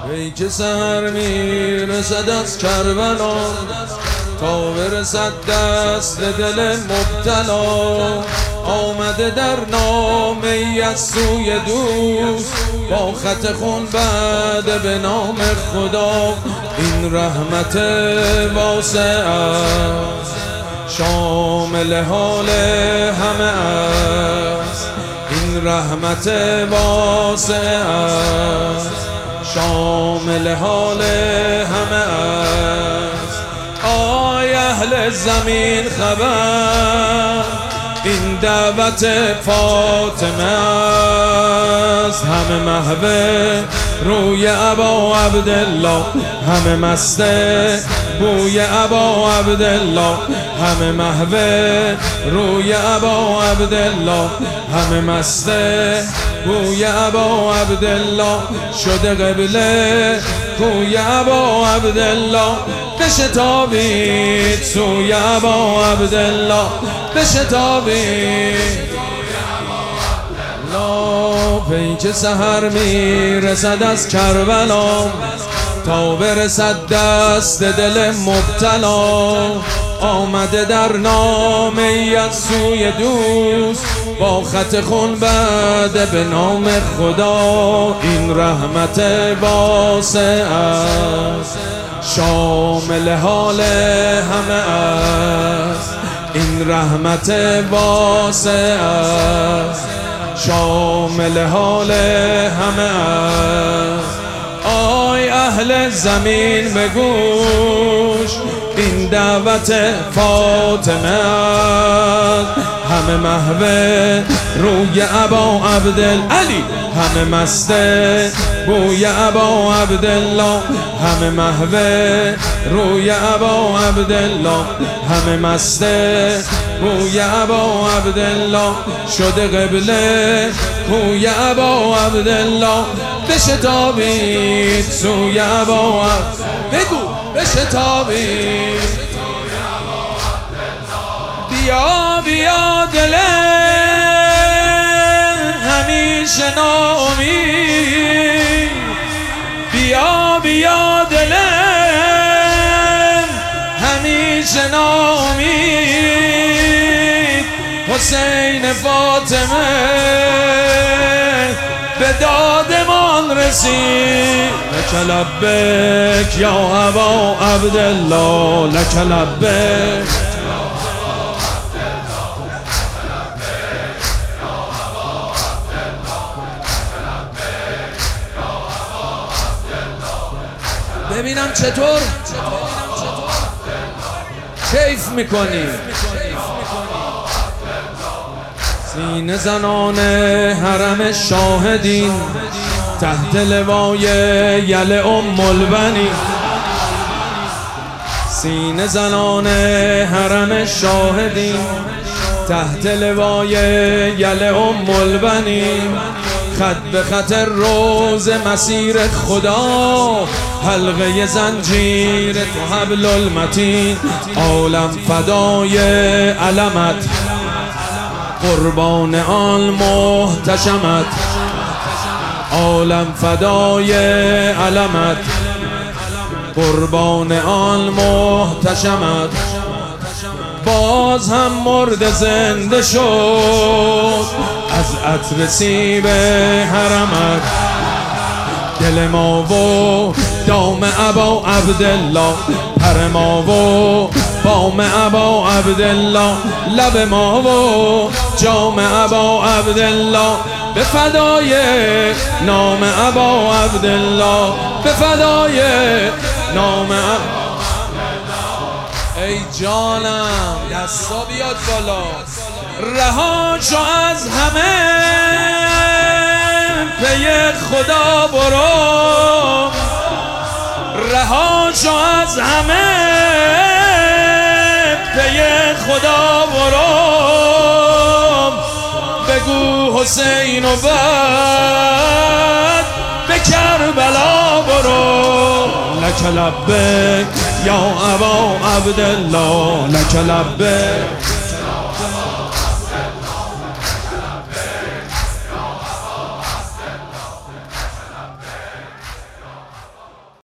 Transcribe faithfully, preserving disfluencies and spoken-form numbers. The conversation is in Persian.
ای که سحر میرسد از کربلا تا برسد دست دل مبتلا، آمده در نامه ای از سوی دوست با خط خون بعد به نام خدا. این رحمت واسع است شامل حال همه است، این رحمت واسع است شامل حال همه است. آی اهل زمین خبر این دعوت فاطمه است، همه محو روی ابا عبدالله، همه مست بوی ابا عبدالله، همه محو روی ابا عبدالله، همه مست بوی ابا عبدالله. شده قبله کوی ابا عبدالله، بشتابید سوی ابا عبدالله، بشتابید پیک سحر میرسد از کربلا تا برسد دست دل مبتلا، آمده در نامه ای از سوی دوست با خط خون بعد به نام خدا. این رحمت واسع است شامل حال همه است، این رحمت واسع است شامل حال همه است. آی اهل زمین بگوش این دعوت فاطمه است، همه محو روی ابا عبدالعلی، همه مست بوی ابا عبدالله، همه محو روی ابا عبدالله، همه مست بوی ابا عبدالله. شده قبله کوی ابا عبدالله، بشتابید سوی ابا عبدالله، بگو بشتابید. بیا بیا دل همیشه ناامید، بیا بیا دل همیشه ناامید. حسین فاطمه به دادمان رسید، لک لبک یا ابا عبدالله، لک لبک. ببینم چطور کیف میکنی. سینه زنان حرم شاهدین تحت لوای یل ام البنین، سینه زنان حرم شاهدین تحت لوای یل ام البنین. خط به خط روز مسیر خدا، حلقه زنجیر تو حبل المتین. عالم فدای علمت قربان آن محتشمت، عالم فدای علمت قربان آن محتشمت. باز هم مرد زنده شد از عطر سیب حرمت، دل ما و دام ابا عبدالله، پر ما و بام ابا عبدالله، لب ما و جام ابا عبدالله. به فدای نام ابا عبدالله، به فدای نام ابا. ای جانم دستا بیاد بالا، رها شو از همه پی خدا برو، رها شو از همه پی خدا برو. بگو حسین و بعد به کربلا برو. لک لبک یا ابا عبدالله، لک لبک.